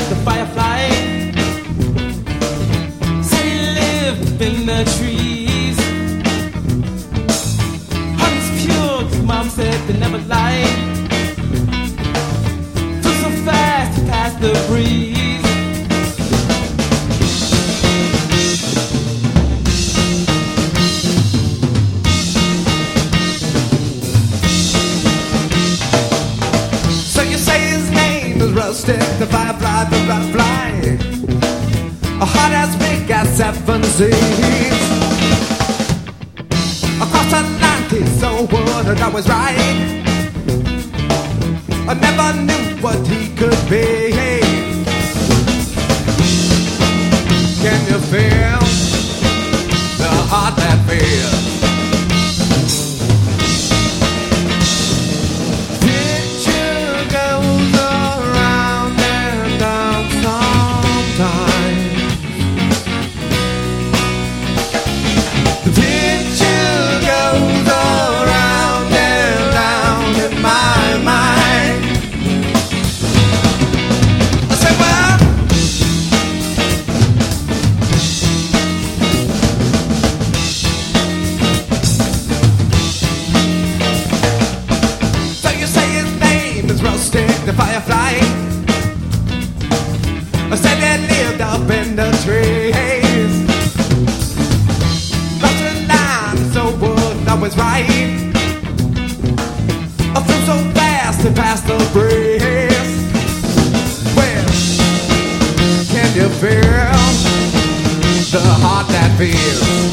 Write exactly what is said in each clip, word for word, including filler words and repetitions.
the firefly. Said he lived in the trees. Heart is pure, 'cause mom said they never lied. Flew so fast past the breeze. Rustic, the firefly, the firefly, a heart as big as seven seas. Across Atlantic, so would and I was right. I never knew what he could be. Can you feel the heart that feels? The firefly, I said they lived up in the trees. Lost in line, so would I was right. I flew so fast and past the breeze. Well, can you feel the heart that feels?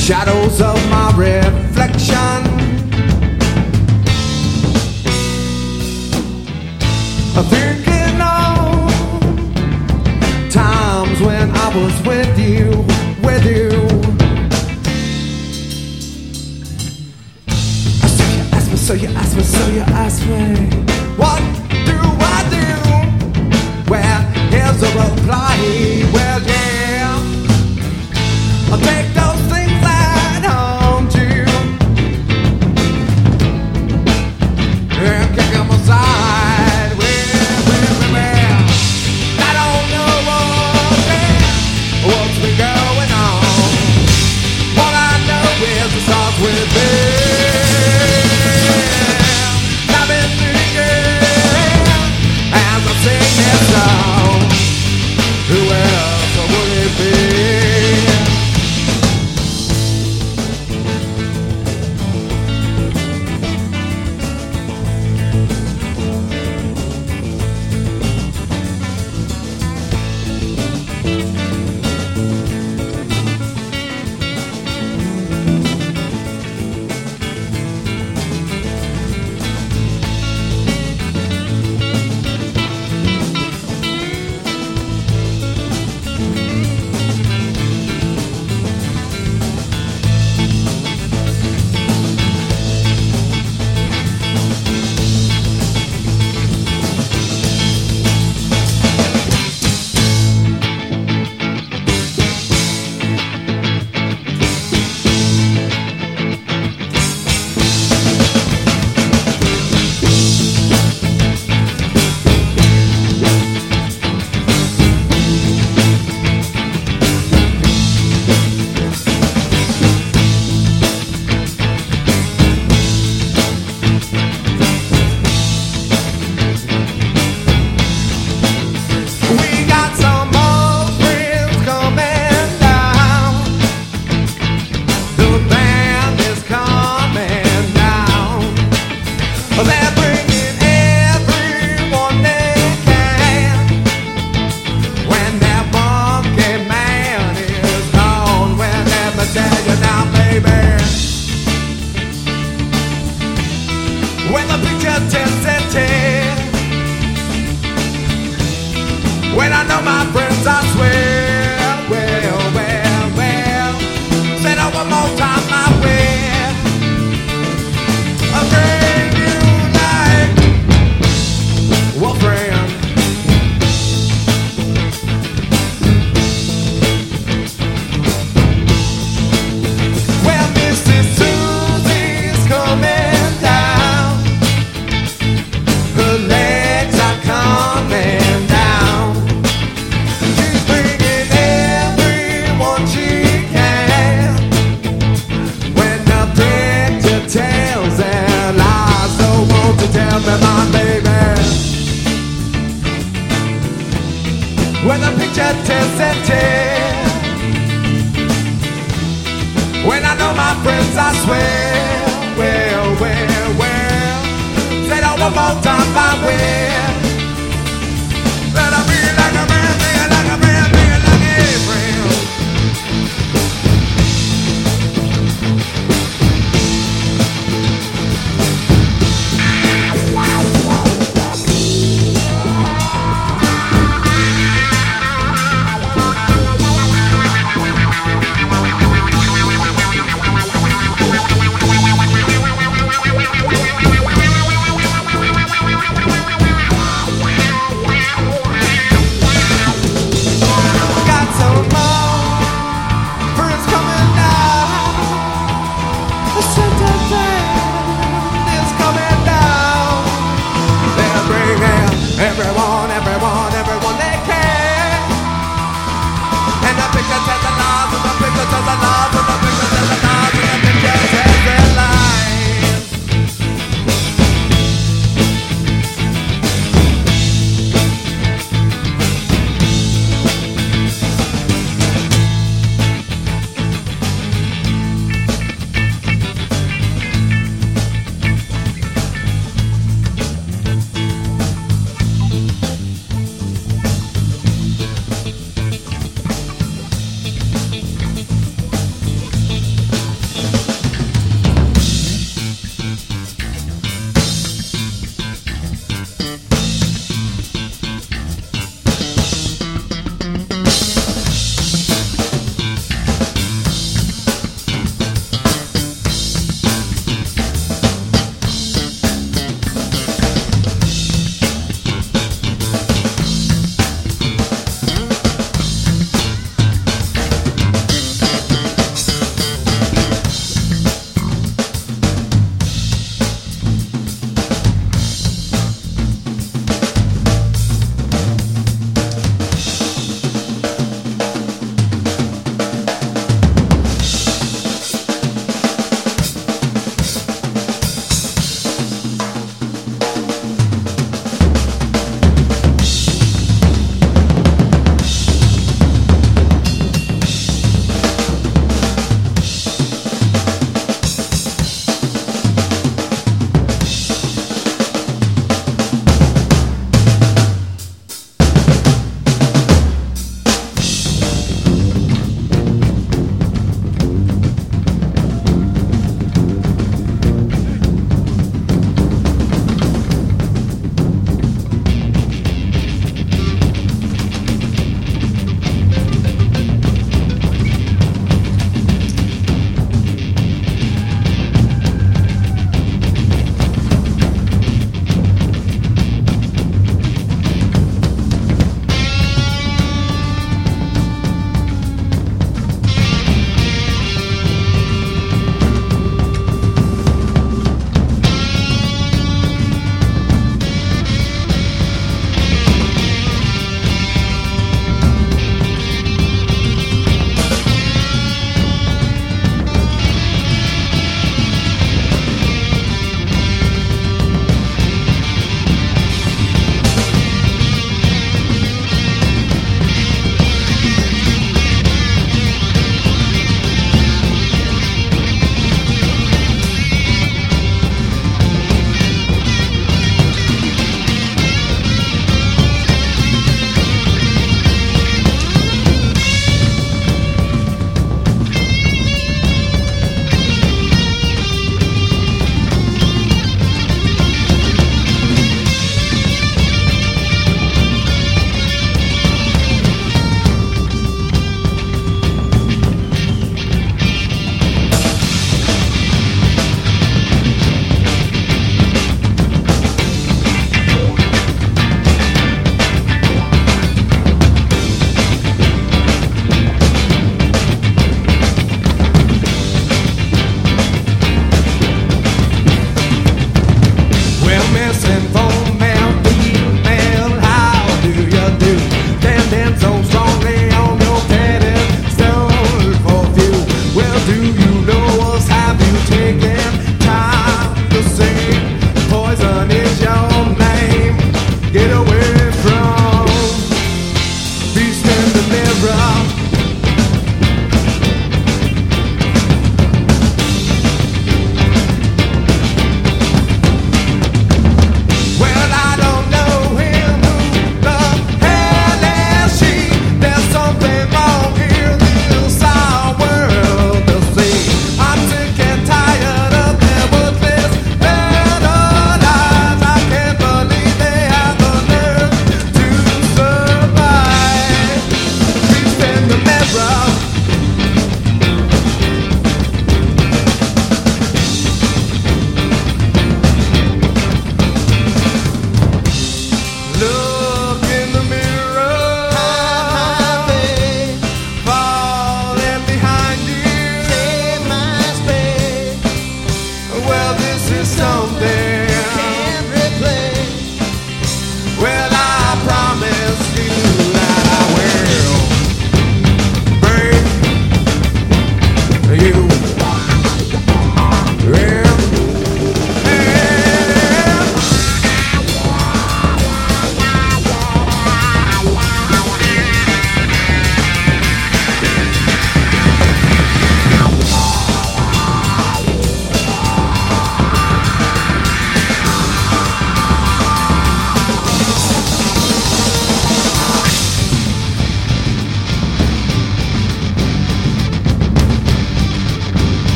shadows of my reflection. I'm thinking of times when I was with you, with you. So you ask me, so you ask me, what do I do? Well, here's the reply. Well, yeah, I'll take those things that harm you and kick them aside. Well, well, well, well, I don't know what, what's been going on. All I know is it starts with me. Who else would it be? When I know my friends, I swear, well, well, well, say that one more time, I will. I'll bring you like one friend. Well, Missus Susie's coming down. Her legs are coming down. She's bringing everyone she can. When the picture tells their lies, so won't you tell me, my baby? When the picture tells their tale, when I know my friends, I swear, well, well, well, say that one more time, I will.